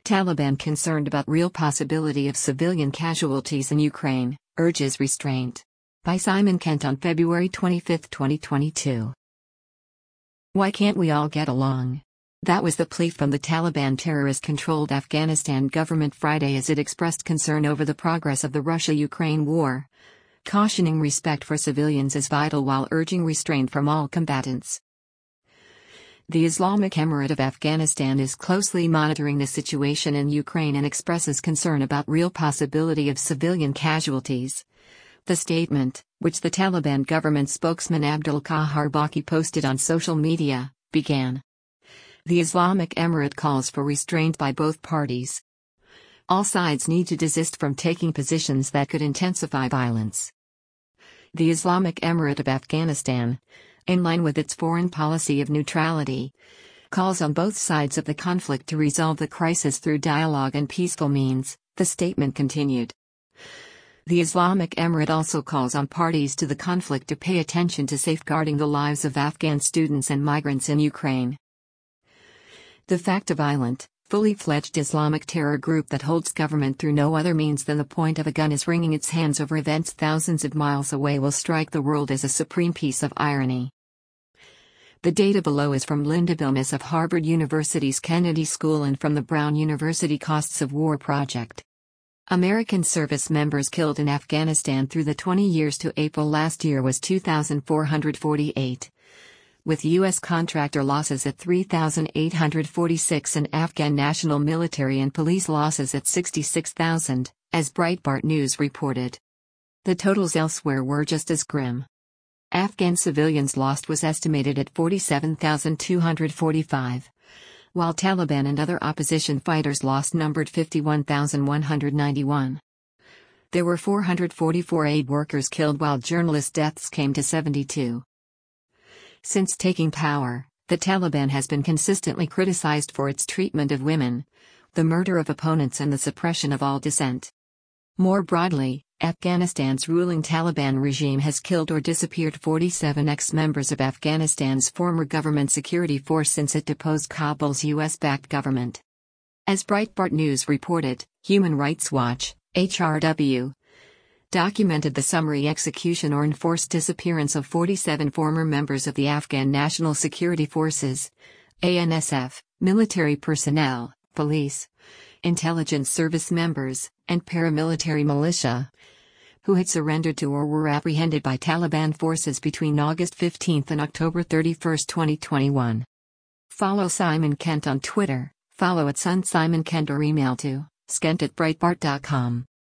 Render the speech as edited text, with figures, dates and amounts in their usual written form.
Taliban concerned about real possibility of civilian casualties in Ukraine, urges restraint. By Simon Kent on February 25, 2022. Why can't we all get along? That was the plea from the Taliban terrorist-controlled Afghanistan government Friday as it expressed concern over the progress of the Russia-Ukraine war, cautioning respect for civilians is vital while urging restraint from all combatants. The Islamic Emirate of Afghanistan is closely monitoring the situation in Ukraine and expresses concern about real possibility of civilian casualties. The statement, which the Taliban government spokesman Abdul Qahar Baqi posted on social media, began. The Islamic Emirate calls for restraint by both parties. All sides need to desist from taking positions that could intensify violence. The Islamic Emirate of Afghanistan, in line with its foreign policy of neutrality, calls on both sides of the conflict to resolve the crisis through dialogue and peaceful means, the statement continued. The Islamic Emirate also calls on parties to the conflict to pay attention to safeguarding the lives of Afghan students and migrants in Ukraine. The fact a violent, fully fledged Islamic terror group that holds government through no other means than the point of a gun is wringing its hands over events thousands of miles away will strike the world as a supreme piece of irony. The data below is from Linda Bilmes of Harvard University's Kennedy School and from the Brown University Costs of War Project. American service members killed in Afghanistan through the 20 years to April last year was 2,448. With U.S. contractor losses at 3,846 and Afghan national military and police losses at 66,000, as Breitbart News reported. The totals elsewhere were just as grim. Afghan civilians lost was estimated at 47,245, while Taliban and other opposition fighters lost numbered 51,191. There were 444 aid workers killed while journalist deaths came to 72. Since taking power, the Taliban has been consistently criticized for its treatment of women, the murder of opponents and the suppression of all dissent. More broadly, Afghanistan's ruling Taliban regime has killed or disappeared 47 ex-members of Afghanistan's former government security force since it deposed Kabul's US-backed government. As Breitbart News reported, Human Rights Watch, HRW, documented the summary execution or enforced disappearance of 47 former members of the Afghan National Security Forces, ANSF, military personnel, police, intelligence service members, and paramilitary militia, who had surrendered to or were apprehended by Taliban forces between August 15 and October 31, 2021. Follow Simon Kent on Twitter, follow @SunSimonKent or email to skent@breitbart.com.